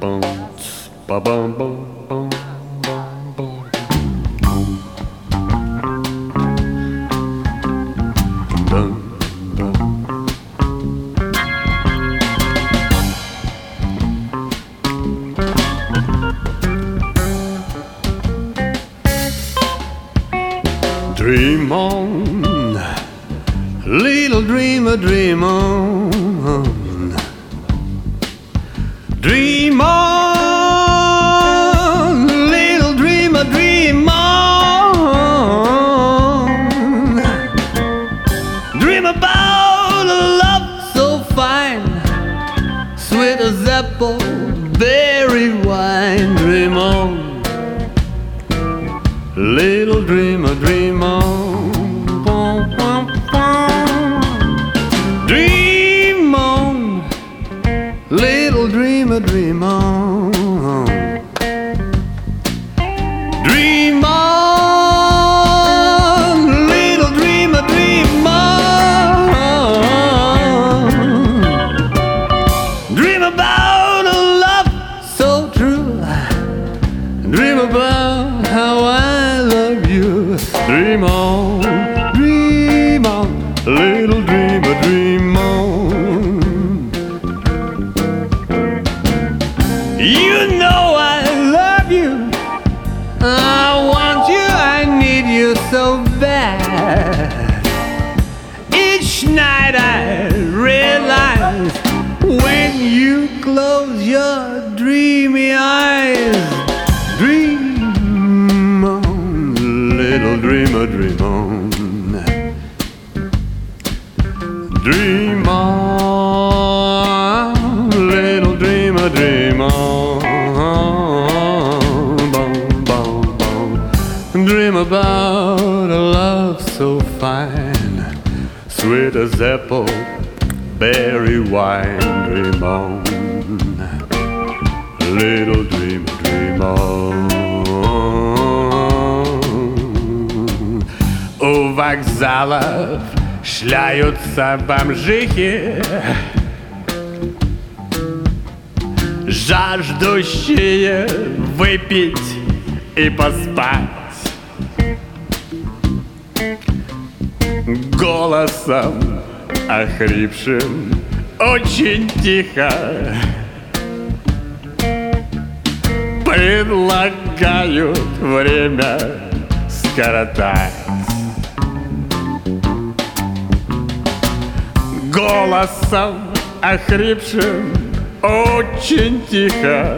bum, ba bum bum bum bum bum bum. Dream on, little dreamer, dream on. Dream on, little dreamer, dream on. Dream about a love so fine, sweet as apple, berry wine. Dream on, little dreamer, dream on. Dream on, little dreamer, dream on. Dream on, little dreamer, dream on. Dream about a love so true. Dream about how I love you. Dream on, little dreamer, dream on. You know I love you, I want you, I need you so bad. Each night I realize when you close your dreamy eyes. Dream on, little dreamer, dream on. Dream on, little dreamer, dream on. Boom, boom, boom. Dream about a love so fine, sweet as apple, berry wine. Dream on, little dreamer, dream on. У вокзалов шляются бомжихи, жаждущие выпить и поспать. Голосом охрипшим очень тихо предлагают время скоротать. Голосом охрипшим очень тихо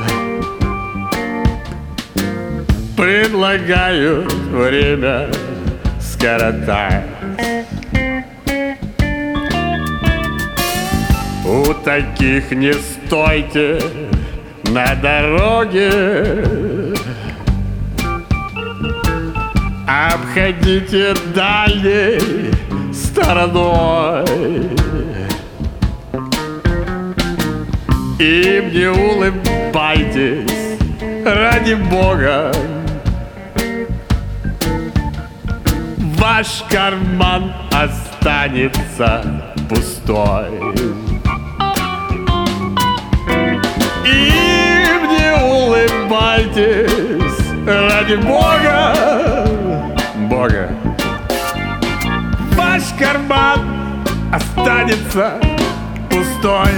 предлагают время скоротать. У таких не стойте на дороге, обходите дальней стороной. Им не улыбайтесь, ради Бога. Ваш карман останется пустой. Им не улыбайтесь, ради Бога. Бога. Ваш карман останется пустой.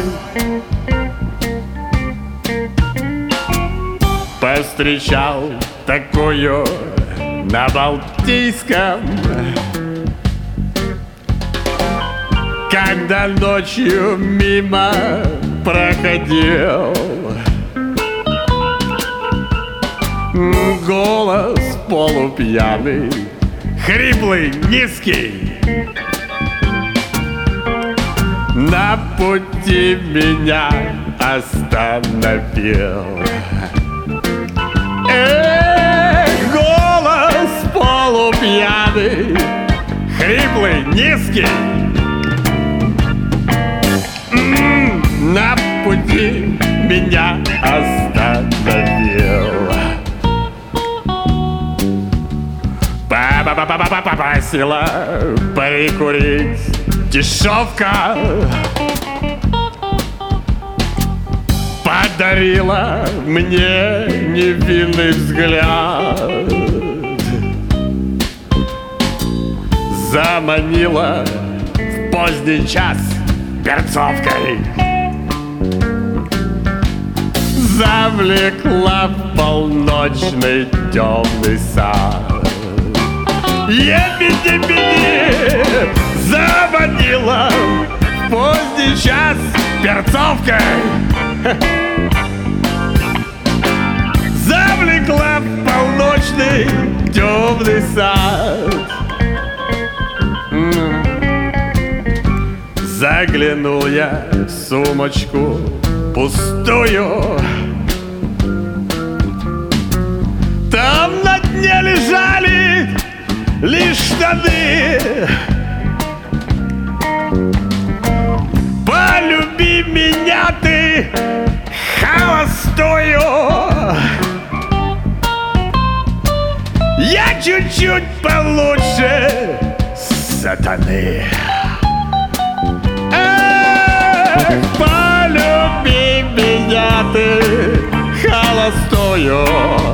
Повстречал такую на Балтийском, когда ночью мимо проходил. Голос полупьяный, хриплый, низкий, на пути меня остановил. Голос полупьяный, хриплый, низкий, на пути меня остановил. Попросила прикурить дешевка, подарила мне невинный взгляд, заманила в поздний час перцовкой, завлекла в полночный темный сад. Ебеди-беди, заманила в поздний час перцовкой, завлекла в полночный темный сад. Заглянул я в сумочку пустую, там на дне лежали лишь штаны. Полюби меня ты холостую, я чуть-чуть получше сатаны. Полюби меня ты холостую,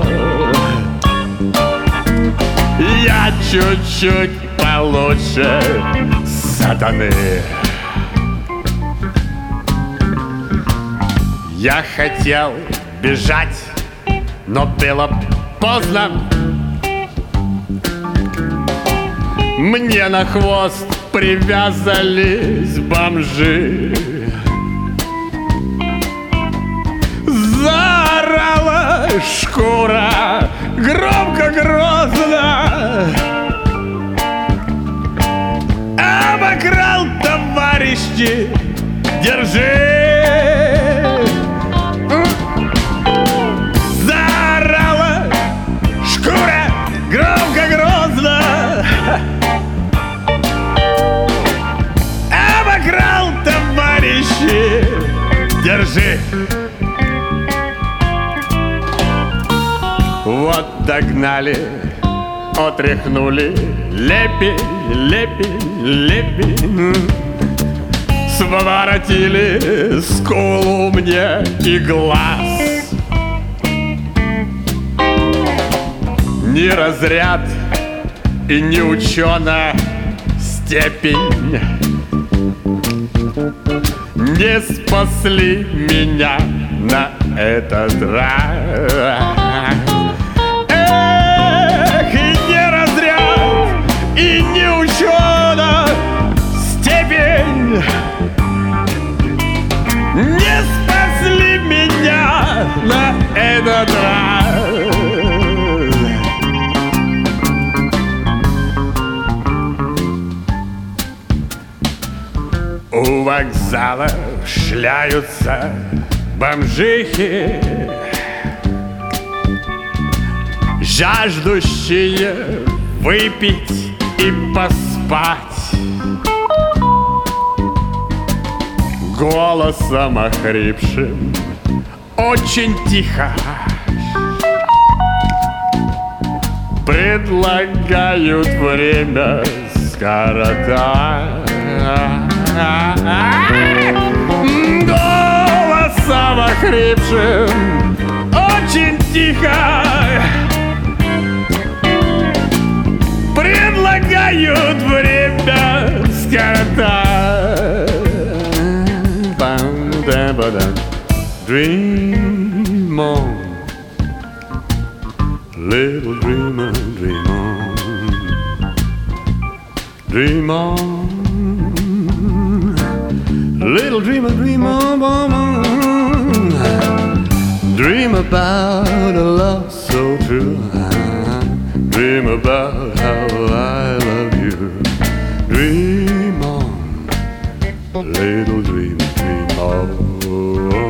я чуть-чуть получше сатаны. Я хотел бежать, но было поздно. Мне на хвост привязались бомжи. Заорала шкура громко, грозно, обокрал товарищи, держи. Заорала шкура громко, грозно, обокрал товарищи, держи. Вот догнали, отряхнули, лепи, лепи, лепи, своротили скулу мне и глаз. Ни разряд и ни ученая степень не спасли меня на этот раз. И не ученая степень не спасли меня на этот раз. У вокзала шляются бомжихи, жаждущие выпить и поспать. Голосом охрипшим очень тихо предлагают время скоротать. Голосом охрипшим очень тихо предлагают время скоротать. Dream on, little dreamer, dream on. Dream on, little dreamer, dream on. Dream about a love so true. Dream about how I love you. Dream on, little dreamer, dream on.